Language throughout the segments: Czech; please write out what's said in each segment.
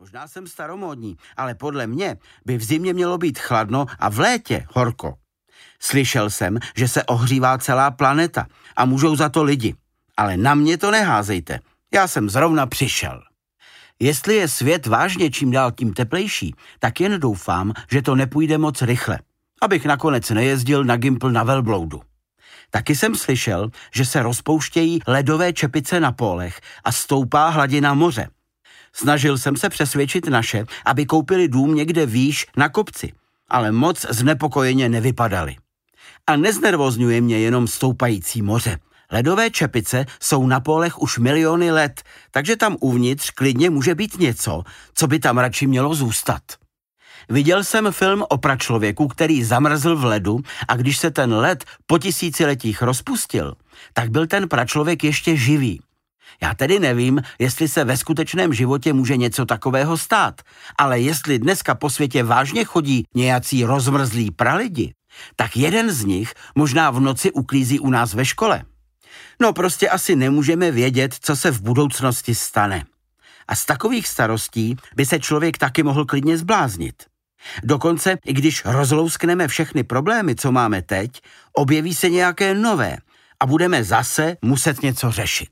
Možná jsem staromódní, ale podle mě by v zimě mělo být chladno a v létě horko. Slyšel jsem, že se ohřívá celá planeta a můžou za to lidi. Ale na mě to neházejte. Já jsem zrovna přišel. Jestli je svět vážně čím dál tím teplejší, tak jen doufám, že to nepůjde moc rychle, abych nakonec nejezdil na Gimpl na velbloudu. Taky jsem slyšel, že se rozpouštějí ledové čepice na pólech a stoupá hladina moře. Snažil jsem se přesvědčit naše, aby koupili dům někde výš na kopci, ale moc znepokojeně nevypadali. A neznervozňuje mě jenom stoupající moře. Ledové čepice jsou na pólech už miliony let, takže tam uvnitř klidně může být něco, co by tam radši mělo zůstat. Viděl jsem film o pračlověku, který zamrzl v ledu a když se ten led po tisíciletích rozpustil, tak byl ten pračlověk ještě živý. Já tedy nevím, jestli se ve skutečném životě může něco takového stát, ale jestli dneska po světě vážně chodí nějací rozmrzlí pralidi, tak jeden z nich možná v noci uklízí u nás ve škole. No prostě asi nemůžeme vědět, co se v budoucnosti stane. A z takových starostí by se člověk taky mohl klidně zbláznit. Dokonce, i když rozlouskneme všechny problémy, co máme teď, objeví se nějaké nové a budeme zase muset něco řešit.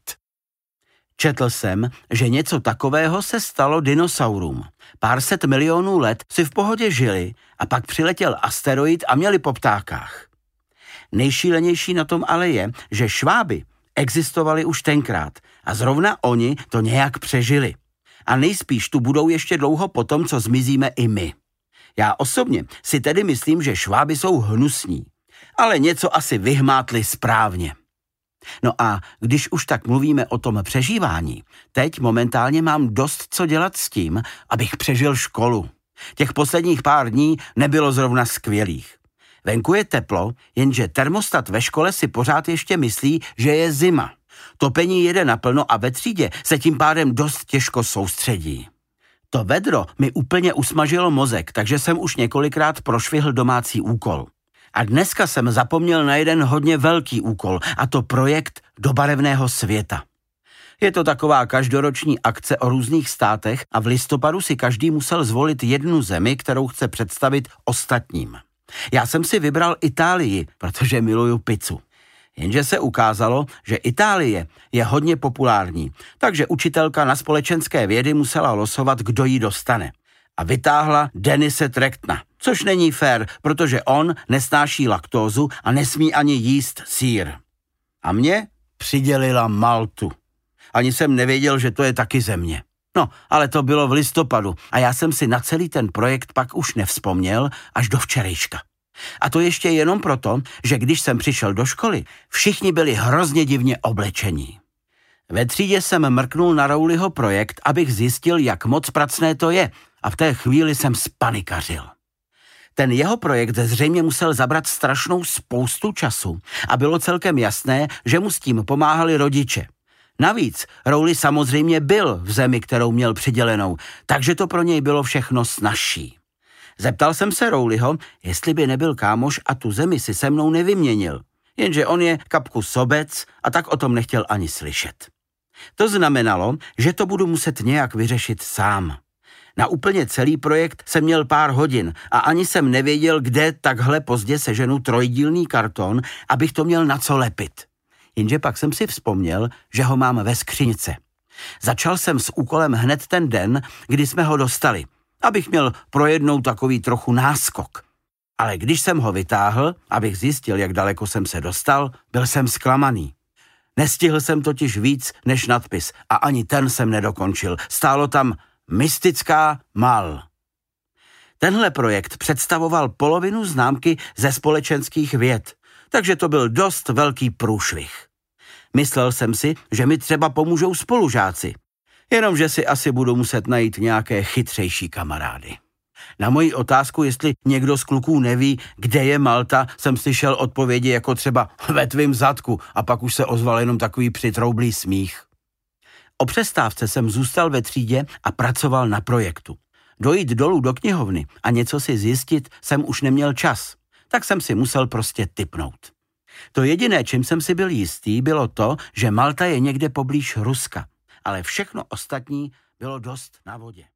Četl jsem, že něco takového se stalo dinosaurům. Pár set milionů let si v pohodě žili a pak přiletěl asteroid a měli po ptákách. Nejšílenější na tom ale je, že šváby existovali už tenkrát a zrovna oni to nějak přežili. A nejspíš tu budou ještě dlouho potom, co zmizíme i my. Já osobně si tedy myslím, že šváby jsou hnusní, ale něco asi vyhmátli správně. No a když už tak mluvíme o tom přežívání, teď momentálně mám dost co dělat s tím, abych přežil školu. Těch posledních pár dní nebylo zrovna skvělých. Venku je teplo, jenže termostat ve škole si pořád ještě myslí, že je zima. Topení jede naplno a ve třídě se tím pádem dost těžko soustředí. To vedro mi úplně usmažilo mozek, takže jsem už několikrát prošvihl domácí úkol. A dneska jsem zapomněl na jeden hodně velký úkol, a to projekt do barevného světa. Je to taková každoroční akce o různých státech a v listopadu si každý musel zvolit jednu zemi, kterou chce představit ostatním. Já jsem si vybral Itálii, protože miluju pizzu. Jenže se ukázalo, že Itálie je hodně populární, takže učitelka na společenské vědy musela losovat, kdo ji dostane. A vytáhla Denise Trektna, což není fér, protože on nesnáší laktózu a nesmí ani jíst sýr. A mě přidělila Maltu. Ani jsem nevěděl, že to je taky země. No, ale to bylo v listopadu a já jsem si na celý ten projekt pak už nevzpomněl až do včerejška. A to ještě jenom proto, že když jsem přišel do školy, všichni byli hrozně divně oblečení. Ve třídě jsem mrknul na Rowleyho projekt, abych zjistil, jak moc pracné to je, a v té chvíli jsem spanikařil. Ten jeho projekt zřejmě musel zabrat strašnou spoustu času a bylo celkem jasné, že mu s tím pomáhali rodiče. Navíc Rowley samozřejmě byl v zemi, kterou měl přidělenou, takže to pro něj bylo všechno snazší. Zeptal jsem se Rowleyho, jestli by nebyl kámoš a tu zemi si se mnou nevyměnil, jenže on je kapku sobec a tak o tom nechtěl ani slyšet. To znamenalo, že to budu muset nějak vyřešit sám. Na úplně celý projekt jsem měl pár hodin a ani jsem nevěděl, kde takhle pozdě seženu trojdílný karton, abych to měl na co lepit. Jenže pak jsem si vzpomněl, že ho mám ve skříňce. Začal jsem s úkolem hned ten den, kdy jsme ho dostali, abych měl pro jednou takový trochu náskok. Ale když jsem ho vytáhl, abych zjistil, jak daleko jsem se dostal, byl jsem zklamaný. Nestihl jsem totiž víc než nadpis a ani ten jsem nedokončil. Stálo tam Mystická mal. Tenhle projekt představoval polovinu známky ze společenských věd, takže to byl dost velký průšvih. Myslel jsem si, že mi třeba pomůžou spolužáci, jenomže si asi budu muset najít nějaké chytřejší kamarády. Na moji otázku, jestli někdo z kluků neví, kde je Malta, jsem slyšel odpovědi jako třeba ve tvým zadku a pak už se ozval jenom takový přitroublý smích. O přestávce jsem zůstal ve třídě a pracoval na projektu. Dojít dolů do knihovny a něco si zjistit jsem už neměl čas, tak jsem si musel prostě tipnout. To jediné, čím jsem si byl jistý, bylo to, že Malta je někde poblíž Ruska, ale všechno ostatní bylo dost na vodě.